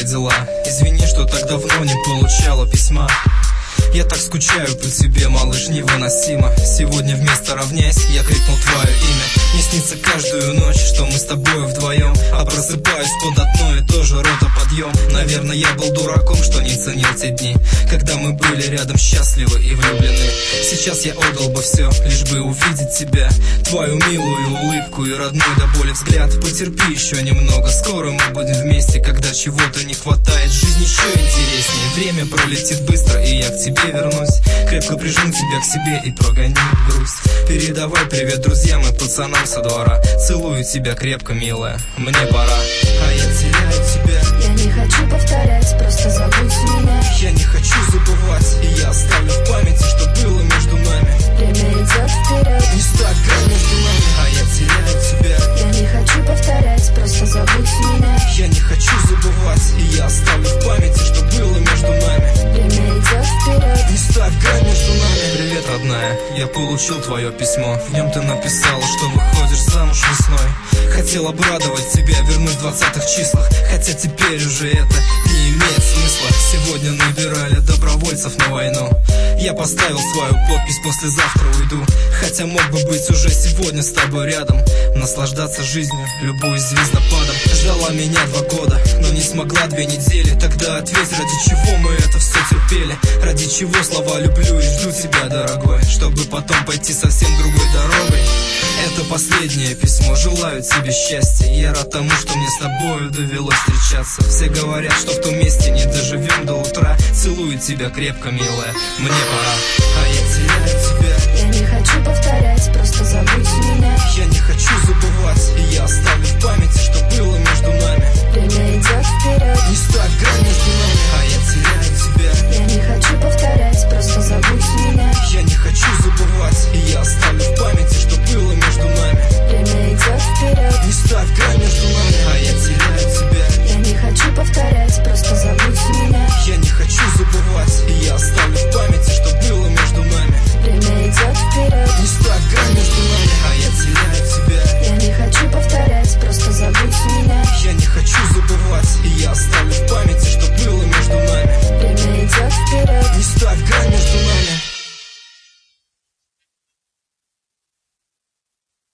как дела? Извини, что так давно не получала письма. Я так скучаю по тебе, малыш, невыносимо. Сегодня вместо равняйся я крикнул твое имя. Мне снится каждую ночь, что мы с тобой вдвоем, а просыпаюсь под одно и то же ротоподъем. Наверное, я был дураком, что не ценил те дни, когда мы были рядом счастливы и влюблены. Сейчас я отдал бы все, лишь бы увидеть тебя, твою милую улыбку и родной до боли взгляд. Потерпи еще немного, скоро мы будем вместе. Когда чего-то не хватает, жизнь еще интереснее. Время пролетит быстро, и я к тебе вернусь. Крепко прижму тебя к себе и прогоню грусть. Передавай привет друзьям и пацанам со двора. Целую тебя крепко, милая, мне пора. А я теряю тебя. Я не хочу повторять, просто забудь меня. Я не хочу забывать, и я оставлю в памяти, что было между нами. Время идет вперед, не ставь грань между нами. А я теряю тебя. Я не хочу повторять, просто забудь меня. Я не хочу забывать, и я оставлю в памяти, что было между нами. Время идет вперед, не ставь грань между нами. Привет, родная, я получил твое письмо. В нем ты написала, что выходишь замуж весной. Хотел обрадовать тебя, вернуть в 20-х числах, хотя теперь уже это не имеет смысла. Сегодня набирали добровольцев на войну. Я поставил свою подпись, послезавтра уйду. Хотя мог бы быть уже сегодня с тобой рядом, наслаждаться жизнью, любуясь звездопадом. Ждала меня 2 года, но не смогла 2 недели. Тогда ответь, ради чего мы это все терпели? Ради чего слова люблю и жду тебя, дорогой, чтобы потом пойти совсем другой дорогой. Это последнее письмо, желаю тебе счастья. Я рад тому, что мне с тобою довелось встречаться. Все говорят, что в том месте не доживем до утра. Целую тебя крепко, милая, мне пора.